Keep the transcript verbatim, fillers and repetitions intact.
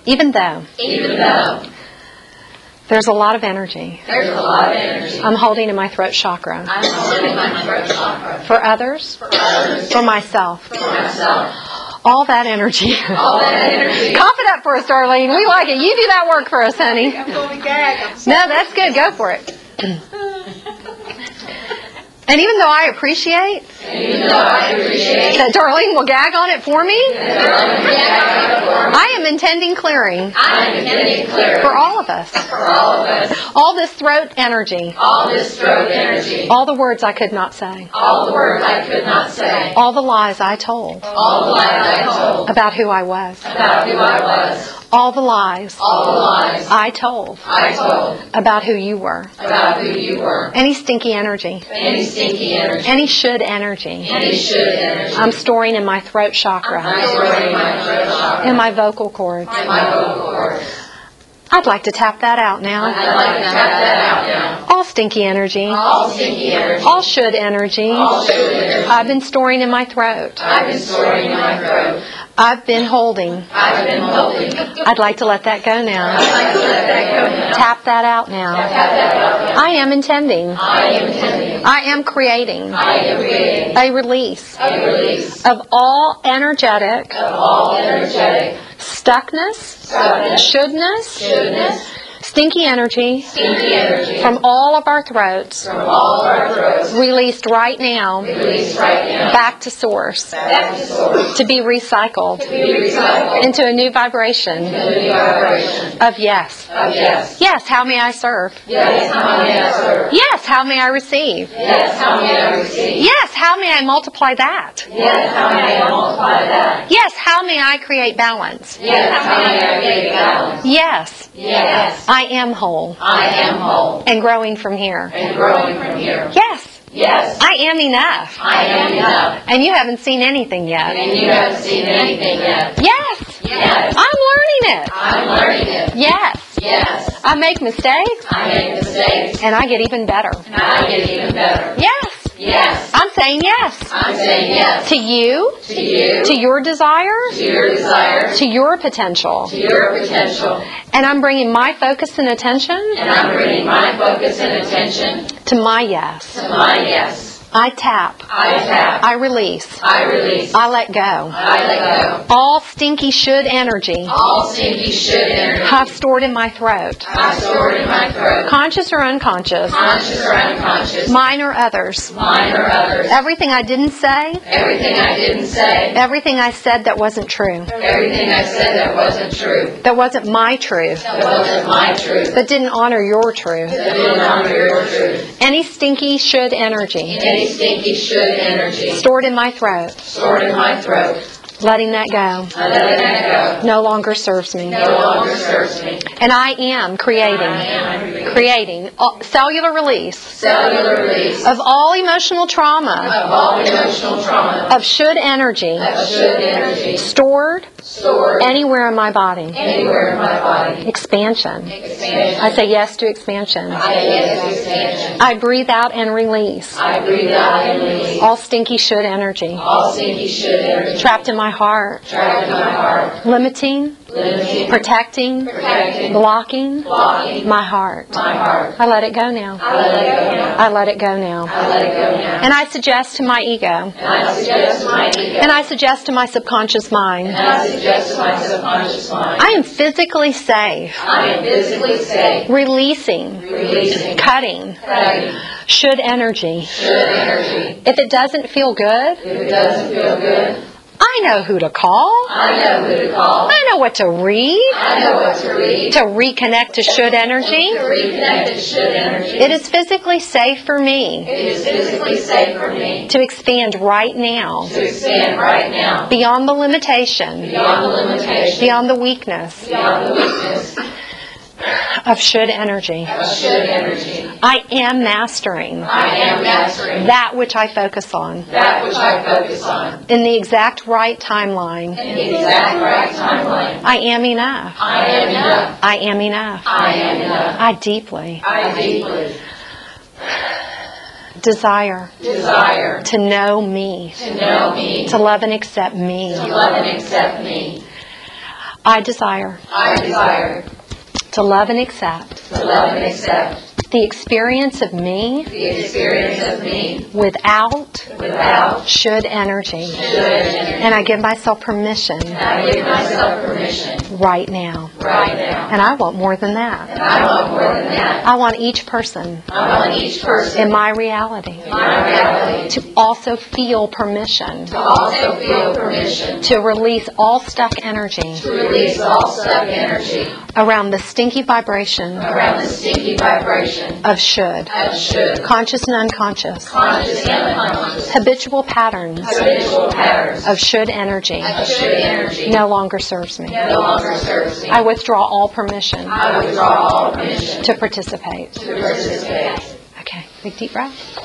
Even though. Even though. There's a lot of energy. There's a lot of energy. I'm holding in my throat chakra. I'm holding in my throat chakra. For others. For others. For myself. For myself. All that energy. All that energy. Cough it up for us, Darlene. We like it. You do that work for us, honey. I'm going to gag. I'm No, that's good. Go for it. And even though I appreciate Even though I appreciate that Darlene will gag on it for me, I am intending clearing I am intending clearing for all of us. for all of us All this throat energy. all this throat energy, All the words I could not say. all the words I could not say, All the lies I told all the lies I told about who I was. about who I was, All the lies all the lies I told I told about who you were. about who you were, Any stinky energy. any stinky energy, Any should energy. any should energy. I'm storing in my throat chakra. I'm storing my throat chakra, In my vocal cords. in my vocal cords. I'd like to tap that out now. I'd like to tap that out now. All stinky energy. All stinky energy, All should energy. all should energy. I've been storing in my throat. I've been storing in my throat. I've been holding. I've been holding. I'd like to let that go now. I'd like to let that go now. Tap that out now. Tap that out now. I am intending. I am intending. I am creating I am creating a release a release of all energetic of all energetic stuckness, stuckness, shouldness, shouldness, stinky energy stinky energy from all of our throats, from all of our throats, released right now released right now, back to source, back to source, to be recycled to be recycled into a new vibration into a new vibration of yes. of yes. Yes, how may I serve? Yes, how may I serve? Yes, how may I receive? Yes, how may I receive? Yes, how may I multiply that? Yes, how may I multiply that? Yes, how may I create balance? Yes, how may I create balance? Yes, Yes, I am whole I am whole and growing from here. and growing from here. Yes, Yes, I am enough. I am enough. And you haven't seen anything yet. And you haven't seen anything yet. Yes, Yes, I'm learning it. I'm learning it. Yes, Yes, I make mistakes I make mistakes. and I get even better. And I get even better. Yes, Yes, I'm saying yes I'm saying yes to you, to you, to your desires, to your desire, to your potential. to your potential. And I'm bringing my focus and attention And I'm bringing my focus and attention to my yes. to my yes. I tap. I tap. I release. I release. I let go. I let go. All stinky should energy All stinky should energy I've stored in my throat, I stored in my throat, conscious or unconscious, conscious or unconscious, mine or others. mine or others. Everything I didn't say, Everything I didn't say, everything I said that wasn't true, everything I said that wasn't true, that wasn't my truth, that wasn't my truth, that didn't honor your truth. that didn't honor your truth. Any stinky should energy Any stinky should energy stored in my throat, stored in my throat, letting that go, I let that no longer serves me. go. No longer serves me. And I am creating, I am creating creating uh, cellular release cellular release of all emotional trauma, of all emotional trauma, of should energy of should energy stored stored anywhere in my body. anywhere in my body. Expansion. Expansion. I say yes to expansion. I say yes to expansion. I breathe out and release I breathe out and release all stinky should energy all stinky should energy trapped in my heart, trapped in my heart, limiting, limiting, protecting, protecting, blocking blocking my heart. my heart. I let it go now. I let it go now. I let it go now. I let it go now. And I suggest to my ego, And I suggest to my ego, and I suggest to my subconscious mind, and I suggest to my subconscious mind, I am physically safe, I am physically safe, releasing, releasing, cutting, cutting, should energy. should energy. If it doesn't feel good, If it doesn't feel good, I know who to call. I know who to call. I know what to read I know what to read. to reconnect to should energy. To reconnect to should energy. It is physically safe for me It is physically safe for me to expand right now to expand right now beyond the limitation, beyond the limitation, beyond the weakness beyond the weakness of should energy. of should energy. I am mastering I am mastering that which I focus on that which I focus on in the exact right timeline. in the exact right timeline. I am enough. I am enough. I am enough. I am enough. I deeply I deeply desire desire to know me, to know me, to love and accept me. to love and accept me. I desire I desire to love and accept to love and accept the experience of me the experience of me without without should energy. should energy. And I give myself permission I give myself permission right now. right now. And I want more than that. And I want more than that. I want each person I want each person in my reality in my reality to also feel permission to also feel permission to release all stuck energy to release all stuck energy around the stinky vibration around the stinky vibration of should, of should, conscious and unconscious, conscious and unconscious, habitual patterns habitual patterns of should energy of should energy no longer serves me. no longer serves me. I withdraw all permission I withdraw all permission to participate. to participate. Okay, big deep breath.